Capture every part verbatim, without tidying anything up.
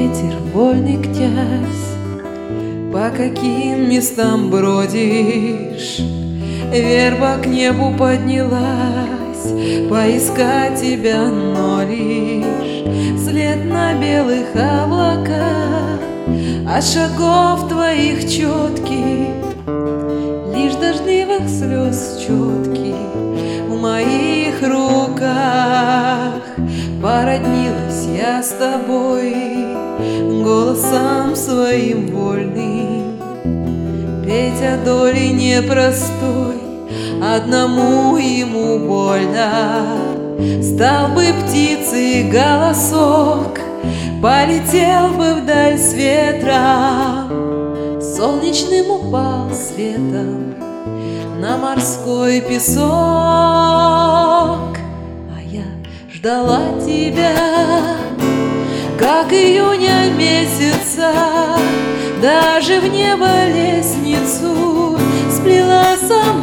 ветер, вольный князь, по каким местам бродишь? Верба к небу поднялась, поискать тебя, но лишь след на белых облаках от шагов твоих четких, лишь дождливых слез четких в моих руках. Породнилась я с тобой голосом своим вольным, петь о доле непростой, одному ему больно. Стал бы птицей голосок, полетел бы вдаль с ветром, солнечным упал светом на морской песок. Ждала тебя, как июня месяца, даже в небо лестницу сплела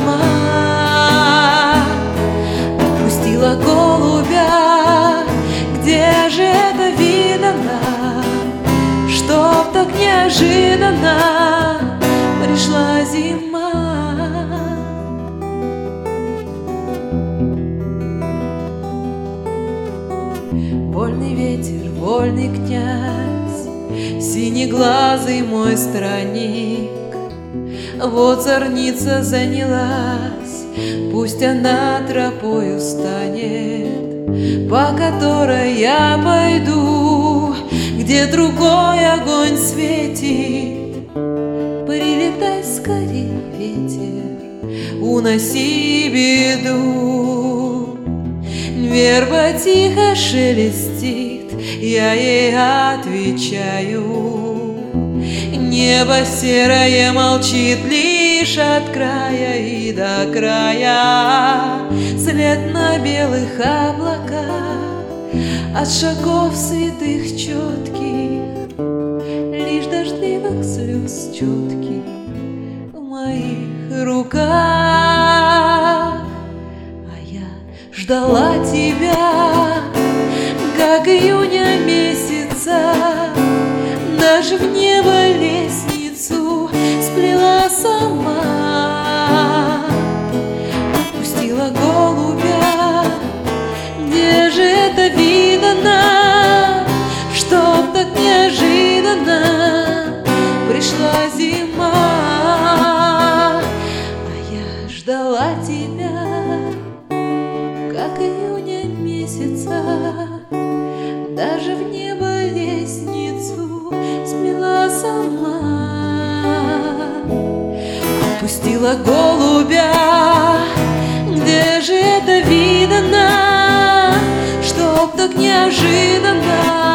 сама. Отпустила голубя, где же это видано, чтоб так неожиданно пришла зима. Вольный ветер, вольный князь, синеглазый мой странник, вот зорница занялась, пусть она тропою станет, по которой я пойду, где другой огонь светит. Прилетай скорей, ветер, уноси беду. Верба тихо шелестит, я ей отвечаю. Небо серое молчит лишь от края и до края. След на белых облаках от шагов святых четких, лишь дождливых слез четких в моих руках. Ждала тебя, как июня месяца, даже в небо лестницу сплела сама. Отпустила голубя, где же это видано, чтоб так неожиданно пришла зима. А я ждала тебя, как июня месяца, даже в небо лестницу смела сама. Отпустила голубя, где же это видано, чтоб так неожиданно